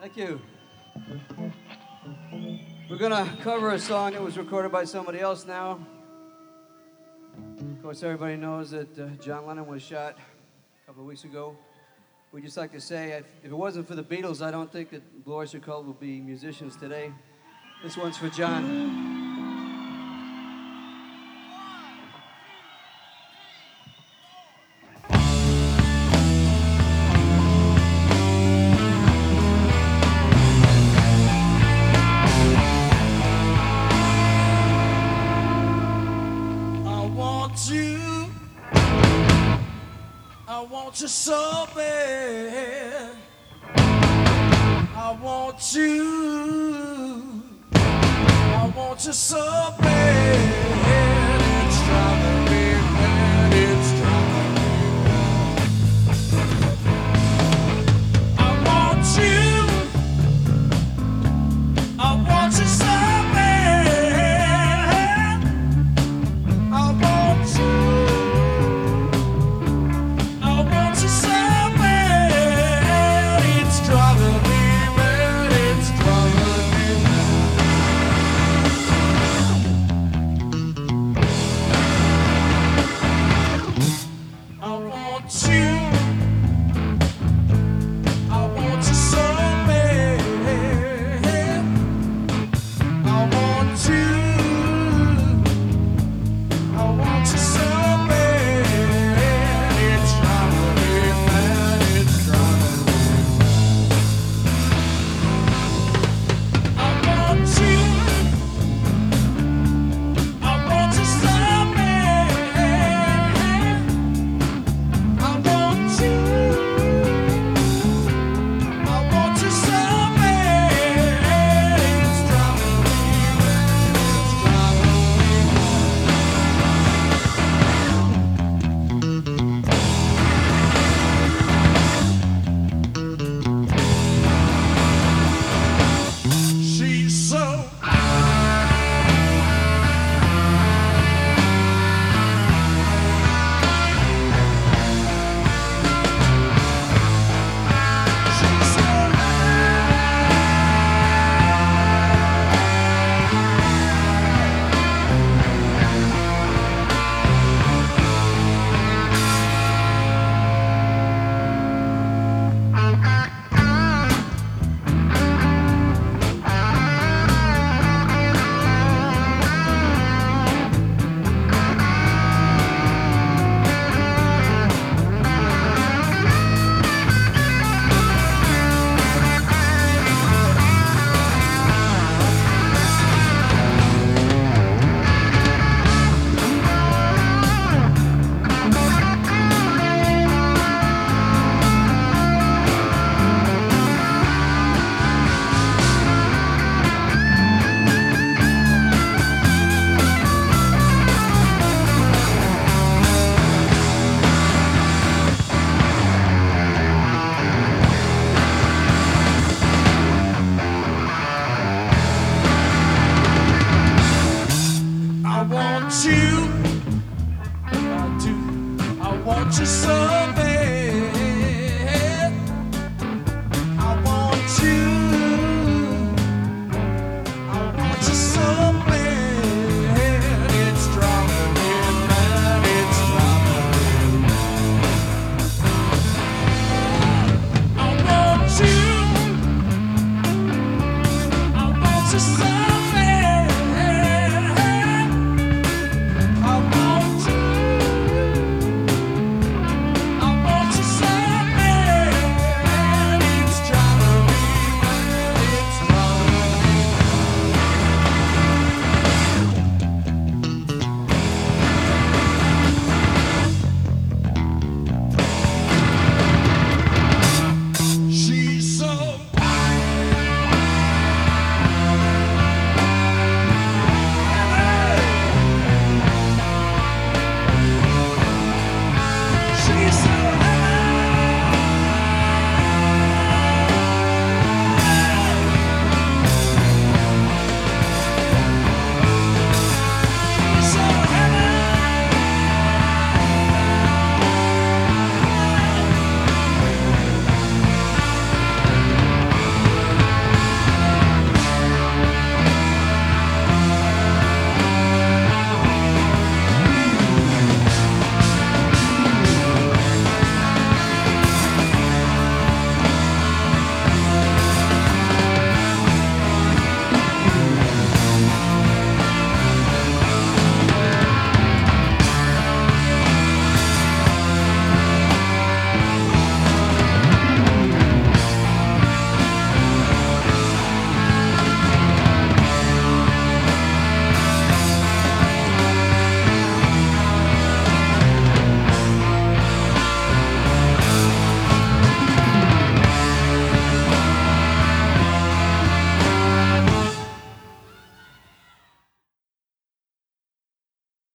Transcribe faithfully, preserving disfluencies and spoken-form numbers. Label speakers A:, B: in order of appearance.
A: Thank you. We're gonna cover a song that was recorded by somebody else now. Of course, everybody knows that uh, John Lennon was shot a couple of weeks ago. We'd just like to say, if if it wasn't for the Beatles, I don't think that Blue Oyster Cult would be musicians today. This one's for John.
B: I want you so bad. I want you. I want you so bad. It's driving